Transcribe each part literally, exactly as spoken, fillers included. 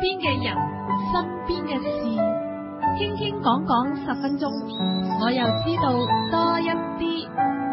邊嘅人，身邊嘅事，傾傾講講十分鐘，我又知道多一啲。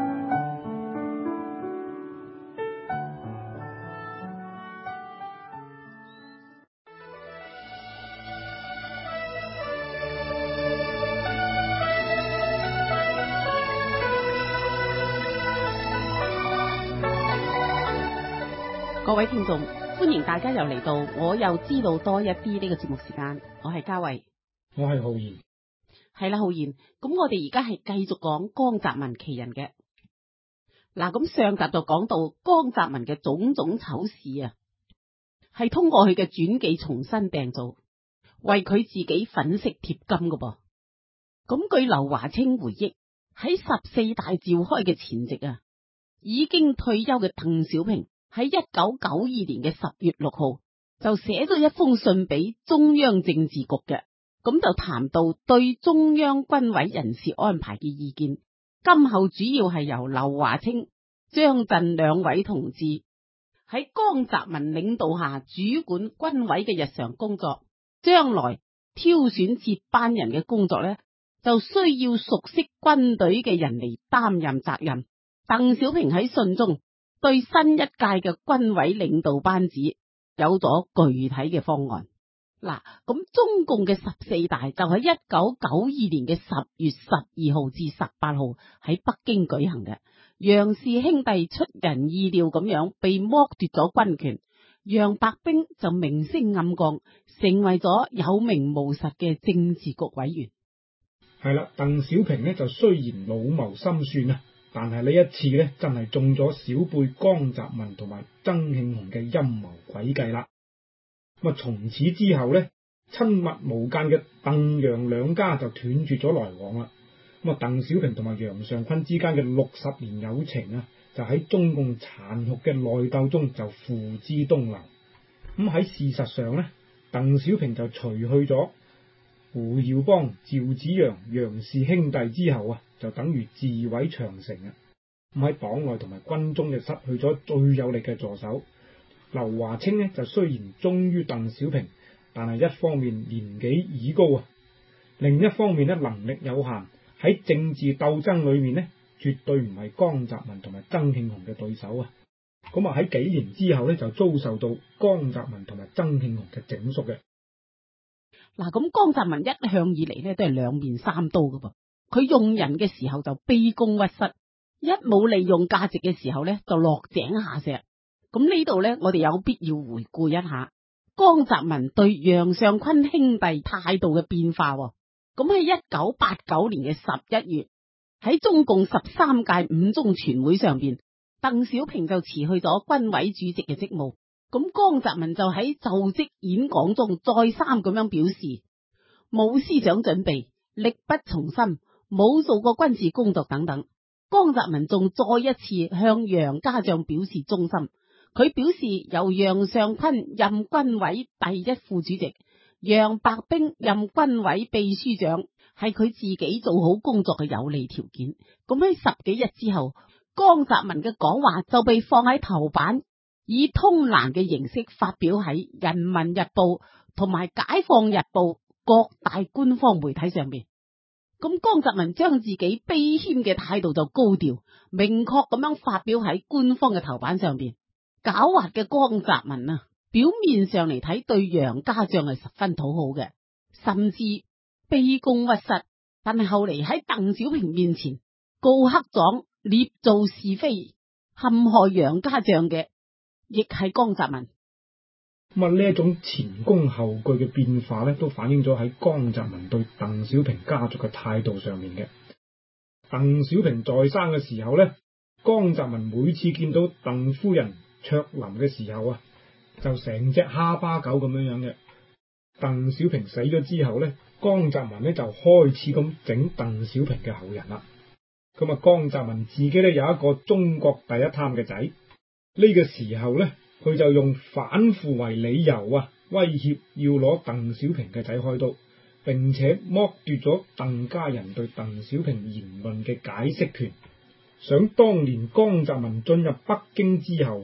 各位聽眾，歡迎大家又嚟到我又知道多一啲呢個節目時間，我係嘉慧， 我係浩然。 係啦，浩然，咁我哋而家係繼續講江澤民奇人嘅。嗱，咁上集就講到江澤民嘅種種醜事啊，係通過佢嘅傳記重新訂造，為佢自己粉飾貼金噶噃。咁據劉華清回憶，喺十四大召開嘅前夕啊，已經退休嘅鄧小平喺一九九二年嘅十月六號就寫咗一封信俾中央政治局嘅，咁就談到對中央軍委人事安排嘅意見，今後主要係由劉華清、張震兩位同志喺江澤民領導下主管軍委嘅日常工作，將來挑選接班人嘅工作呢，就需要熟悉軍隊嘅人嚟擔任責任。鄧小平喺信中對新一屆嘅軍委領導班子有咗具體嘅方案。嗱，咁中共嘅十四大就喺一九九二年嘅十月十二號至十八號喺北京舉行嘅。楊氏兄弟出人意料咁樣被剝奪咗軍權，楊白冰就明升暗降，成為咗有名無實嘅政治局委員。 係啦，鄧小平呢就雖然老謀深算啊，但係呢一次呢，真係中咗小輩江澤民同埋曾慶紅嘅陰謀詭計啦。咁啊，從此之後呢，親密無間嘅鄧楊兩家就斷絕咗來往啦。咁啊，鄧小平同埋楊尚昆之間嘅六十年友情啊，就喺中共殘酷嘅內鬥中就付之東流。咁喺事實上呢，鄧小平就除去咗胡耀邦、趙紫陽、楊氏兄弟之後啊，就等於自毀長城啊！咁喺黨內同埋軍中就失去咗最有力嘅助手。劉華清呢就雖然忠於鄧小平，但係一方面年紀已高啊，另一方面呢能力有限，喺政治鬥爭裏面呢，絕對唔係江澤民同埋曾慶紅嘅對手啊！咁啊喺幾年之後呢，就遭受到江澤民同埋曾慶紅嘅整肅嘅。 嗱，咁江澤民一向以嚟呢都係兩面三刀噶噃，佢用人嘅時候就卑躬屈膝，一冇利用價值嘅時候呢就落井下石。咁呢度呢，我哋有必要回顧一下江澤民對楊尚昆兄弟態度嘅變化。咁喺一九八九年嘅十一月，喺中共十三屆五中全會上邊，鄧小平就辭去咗軍委主席嘅職務。咁江澤民就喺就職演講中再三咁樣表示，冇思想準備，力不從心，冇做過軍事工作等等。江澤民仲再一次向楊家將表示忠心。佢表示由楊尚昆任軍委第一副主席，楊白冰任軍委秘書長，係佢自己做好工作嘅有利條件。咁喺十幾日之後，江澤民嘅講話就被放喺頭版，以通欄嘅形式發表喺《人民日報》同埋《解放日報》各大官方媒體上面。咁江澤民將自己卑謙嘅態度就高調，明確咁樣發表喺官方嘅頭版上邊。狡猾嘅江澤民啊，表面上嚟睇對楊家將係十分討好嘅，甚至卑躬屈膝，但係後嚟喺鄧小平面前告黑狀、捏造是非、陷害楊家將嘅，亦係江澤民。 咁啊，呢一種前功後據嘅變化咧，都反映咗喺江澤民對鄧小平家族嘅態度上面嘅。鄧小平在生嘅時候咧，江澤民每次見到鄧夫人卓琳嘅時候啊，就成隻哈巴狗咁樣樣嘅。鄧小平死咗之後咧，江澤民咧就開始咁整鄧小平嘅後人啦。咁啊，江澤民自己咧有一個中國第一貪嘅仔，呢個時候咧，佢就用反腐為理由啊，威脅要攞鄧小平嘅仔開刀，並且剝奪咗鄧家人對鄧小平言論嘅解釋權。想當年江澤民進入北京之後，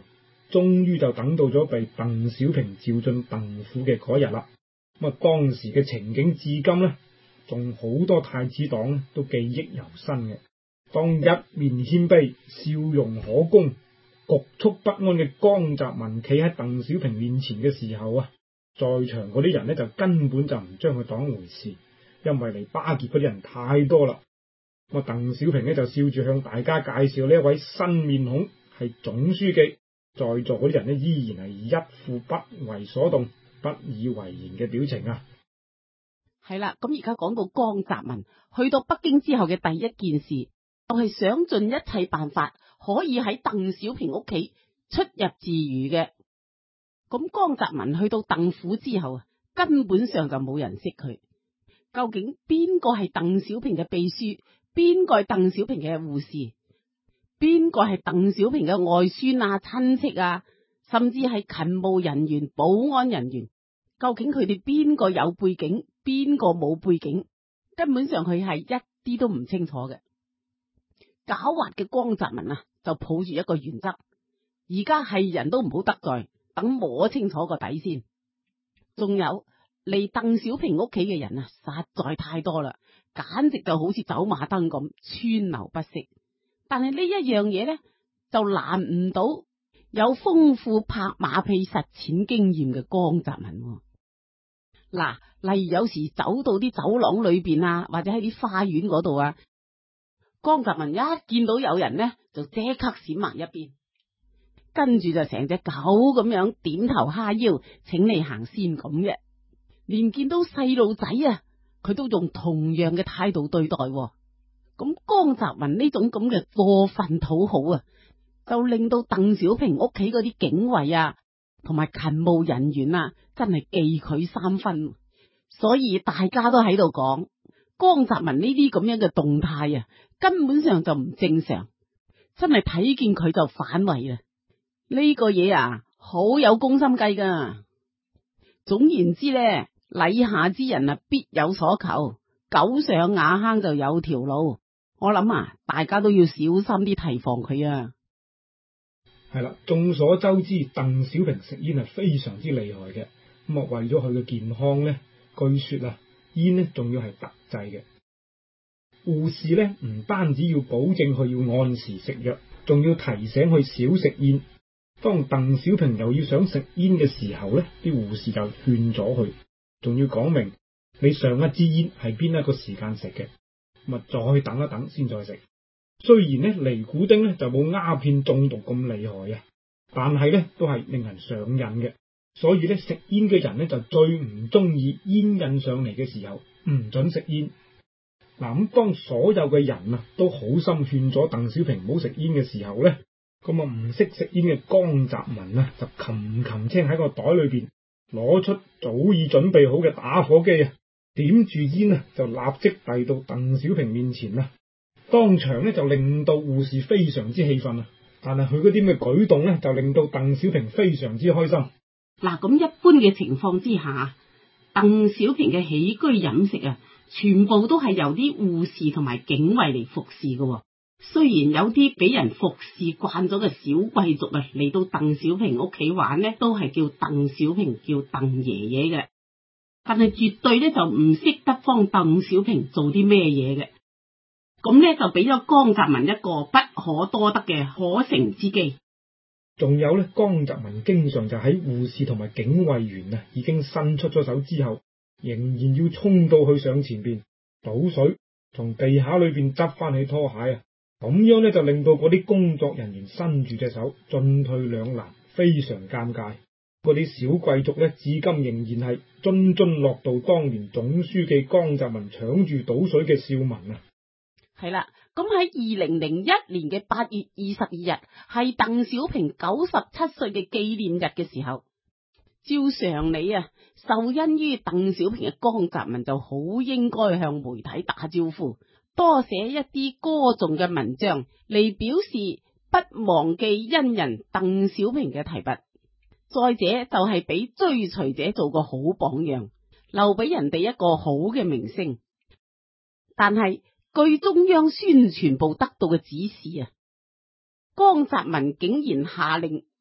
終於就等到咗被鄧小平召進鄧府嘅嗰日啦。咁啊，當時嘅情景至今呢，仲好多太子黨咧都記憶猶新嘅。當一面謙卑、笑容可掬、局促不安嘅江澤民企喺鄧小平面前嘅時候啊，在場嗰啲人呢，就根本就唔將佢當回事，因為嚟巴結嗰啲人太多啦。咁啊，鄧小平呢，就笑住向大家介紹呢一位新面孔係總書記，在座嗰啲人呢，依然係一副不為所動、不以為然嘅表情啊。 係啦，咁而家講到江澤民去到北京之後嘅第一件事，就係想盡一切辦法可以喺鄧小平屋企出入自如嘅。咁江澤民去到鄧府之後啊，根本上就冇人識佢。究竟邊個係鄧小平嘅秘書？邊個係鄧小平嘅護士？邊個係鄧小平嘅外孫啊、親戚啊，甚至係勤務人員、保安人員？究竟佢哋邊個有背景，邊個冇背景？根本上佢係一啲都唔清楚嘅。狡猾嘅江澤民啊，就抱住一個原則，而家係人都唔好得罪，等摸清楚個底先。仲有嚟鄧小平屋企嘅人啊，實在太多啦，簡直就好似走馬燈咁，川流不息。但係呢一樣嘢呢，就難唔到有豐富拍馬屁實踐經驗嘅江澤民。嗱，例如有時走到啲走廊裏邊啊，或者喺啲花園嗰度啊，江澤民一見到有人呢，就即刻閃埋一邊，跟住就成隻狗咁樣點頭哈腰，請你行先咁嘅。連見到細路仔啊，佢都用同樣嘅態度對待。咁江澤民呢種咁嘅過分討好啊，就令到鄧小平屋企嗰啲警衛啊，同埋勤務人員啊，真係忌佢三分。所以大家都喺度講，江澤民呢啲咁樣嘅動態啊，根本上就唔正常，真係睇見佢就反胃啦。呢個嘢啊，好有攻心計噶。總言之咧，禮下之人啊，必有所求，狗上瓦坑就有條路。我諗啊，大家都要小心啲提防佢啊。 係啦，眾所周知，鄧小平食煙係非常之厲害嘅。咁啊，為咗佢嘅健康咧，據說啊，煙咧仲要係特製嘅。護士咧唔單止要保證佢要按時食藥，仲要提醒佢少食煙。當鄧小平又要想食煙嘅時候咧，啲護士就勸咗佢，仲要講明你上一支煙係邊一個時間食嘅，咁啊再等一等先再食。雖然咧尼古丁咧就冇鴉片中毒咁厲害啊，但係咧都係令人上癮嘅。所以咧食煙嘅人咧就最唔中意煙癮上嚟嘅時候唔准食煙。嗱，咁當所有嘅人啊都好心勸咗鄧小平唔好食煙嘅時候咧，咁啊唔識食煙嘅江澤民啊就擒擒青喺個袋裏邊攞出早已準備好嘅打火機啊，點住煙啊就立即遞到鄧小平面前啦。當場咧就令到護士非常之氣憤啊，但係佢嗰啲咁嘅舉動咧就令到鄧小平非常之開心。 嗱，咁一般嘅情況之下，鄧小平嘅起居飲食啊，全部都係由啲護士同埋警衛嚟服侍嘅。雖然有啲俾人服侍慣咗嘅小貴族啊，嚟到鄧小平屋企玩呢，都係叫鄧小平叫鄧爺爺嘅，但係絕對咧就唔識得幫鄧小平做啲咩嘢嘅。咁咧就俾咗江澤民一個不可多得嘅可乘之機。 仲有咧，江澤民經常就喺護士同埋警衛員啊已經伸出咗手之後，仍然要衝到去上前邊倒水，從地下裏邊執翻起拖鞋啊！咁樣咧就令到嗰啲工作人員伸住隻手進退兩難，非常尷尬。嗰啲小貴族咧，至今仍然係津津樂道當年總書記江澤民搶住倒水嘅笑聞啊！ 係啦，咁喺二零零一年嘅八月二十二日，係鄧小平九十七歲嘅紀念日嘅時候，照常理啊，受恩於鄧小平嘅江澤民就好應該向媒體打招呼，多寫一啲歌頌嘅文章嚟表示不忘記恩人鄧小平嘅提拔。再者就係俾追隨者做個好榜樣，留俾人哋一個好嘅名聲。但係據中央宣傳部得到嘅指示啊，江澤民竟然下令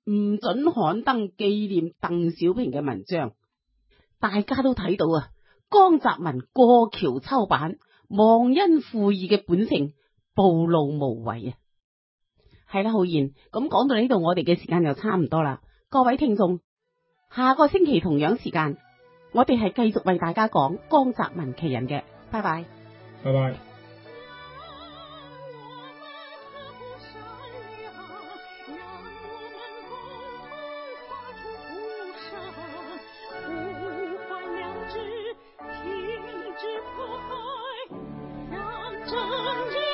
唔准刊登紀念鄧小平嘅文章。大家都睇到啊，江澤民過橋抽板、忘恩負義嘅本性暴露無遺啊！係啦，浩然，咁講到呢度，我哋嘅時間就差唔多啦。各位聽眾，下個星期同樣時間，我哋係繼續為大家講江澤民奇人嘅。拜拜， 拜拜。 让正义